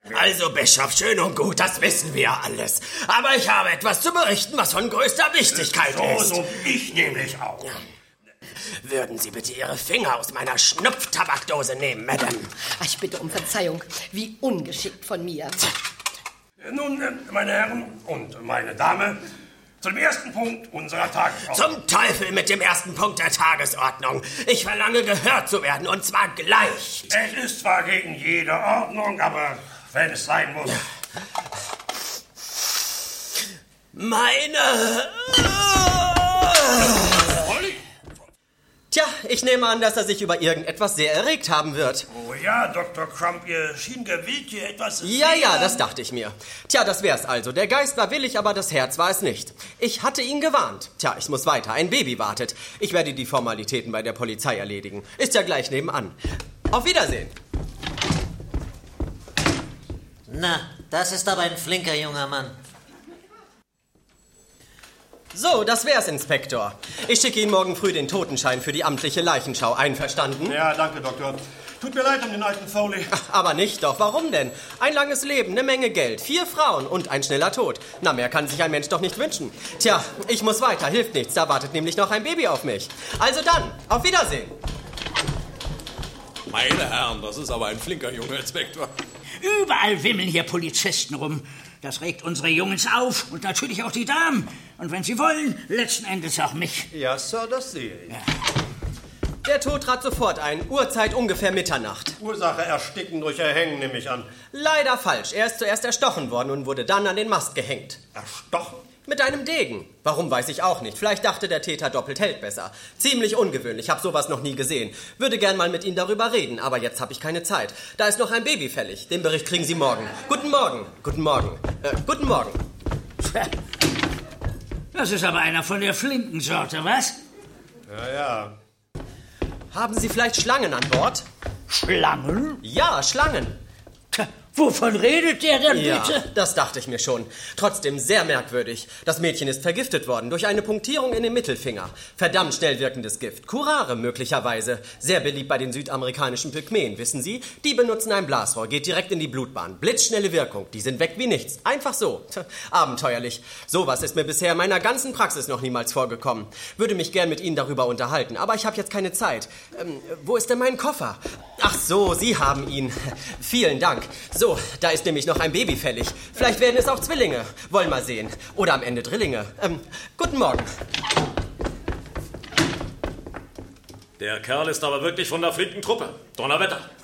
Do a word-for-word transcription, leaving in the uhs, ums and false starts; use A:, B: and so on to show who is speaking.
A: Also, Bischof, schön und gut, das wissen wir alles. Aber ich habe etwas zu berichten, was von größter Wichtigkeit
B: so,
A: ist.
B: So, ich nämlich auch.
A: Ja. Würden Sie bitte Ihre Finger aus meiner Schnupftabakdose nehmen, Madame?
C: Ich bitte um Verzeihung. Wie ungeschickt von mir.
B: Nun, meine Herren und meine Dame, zum ersten Punkt unserer Tagesordnung.
A: Zum Teufel mit dem ersten Punkt der Tagesordnung. Ich verlange, gehört zu werden, und zwar gleich.
B: Es ist zwar gegen jede Ordnung, aber wenn es sein muss.
A: Meine...
D: Tja, ich nehme an, dass er sich über irgendetwas sehr erregt haben wird.
B: Oh ja, Doktor Crump, ihr schien gewillt, hier etwas...
D: Ja, ja, das dachte ich mir. Tja, das wär's also. Der Geist war willig, aber das Herz war es nicht. Ich hatte ihn gewarnt. Tja, ich muss weiter. Ein Baby wartet. Ich werde die Formalitäten bei der Polizei erledigen. Ist ja gleich nebenan. Auf Wiedersehen.
E: Na, das ist aber ein flinker junger Mann.
D: So, das wär's, Inspektor. Ich schicke Ihnen morgen früh den Totenschein für die amtliche Leichenschau. Einverstanden?
F: Ja, danke, Doktor. Tut mir leid um den alten Foley.
D: Ach, aber nicht doch. Warum denn? Ein langes Leben, eine Menge Geld, vier Frauen und ein schneller Tod. Na, mehr kann sich ein Mensch doch nicht wünschen. Tja, ich muss weiter, hilft nichts. Da wartet nämlich noch ein Baby auf mich. Also dann, auf Wiedersehen.
G: Meine Herren, das ist aber ein flinker junger Inspektor.
H: Überall wimmeln hier Polizisten rum. Das regt unsere Jungs auf und natürlich auch die Damen. Und wenn sie wollen, letzten Endes auch mich.
F: Ja, Sir, das sehe ich.
H: Ja.
D: Der Tod trat sofort ein. Uhrzeit ungefähr Mitternacht.
F: Ursache ersticken durch Erhängen, nehme ich an.
D: Leider falsch. Er ist zuerst erstochen worden und wurde dann an den Mast gehängt.
F: Erstochen?
D: Mit einem Degen. Warum, weiß ich auch nicht. Vielleicht dachte der Täter, doppelt hält besser. Ziemlich ungewöhnlich, hab sowas noch nie gesehen. Würde gern mal mit Ihnen darüber reden, aber jetzt habe ich keine Zeit. Da ist noch ein Baby fällig. Den Bericht kriegen Sie morgen. Guten Morgen. Guten Morgen. Äh, guten Morgen.
H: Das ist aber einer von der flinken Sorte, was?
F: Ja, ja.
D: Haben Sie vielleicht Schlangen an Bord?
H: Schlangen?
D: Ja, Schlangen.
H: Tja, wovon redet der denn
D: Ja,
H: bitte?
D: das dachte ich mir schon. Trotzdem sehr merkwürdig. Das Mädchen ist vergiftet worden durch eine Punktierung in den Mittelfinger. Verdammt schnell wirkendes Gift. Curare möglicherweise. Sehr beliebt bei den südamerikanischen Pygmäen, wissen Sie? Die benutzen ein Blasrohr, geht direkt in die Blutbahn. Blitzschnelle Wirkung. Die sind weg wie nichts. Einfach so. Tja, abenteuerlich. Sowas ist mir bisher in meiner ganzen Praxis noch niemals vorgekommen. Würde mich gern mit Ihnen darüber unterhalten, aber ich habe jetzt keine Zeit. Ähm, wo ist denn mein Koffer? Ach so, Sie haben ihn. Vielen Dank. So, da ist nämlich noch ein Baby fällig. Vielleicht werden es auch Zwillinge. Wollen mal sehen. Oder am Ende Drillinge. Ähm, guten Morgen.
G: Der Kerl ist aber wirklich von der flinken Truppe. Donnerwetter.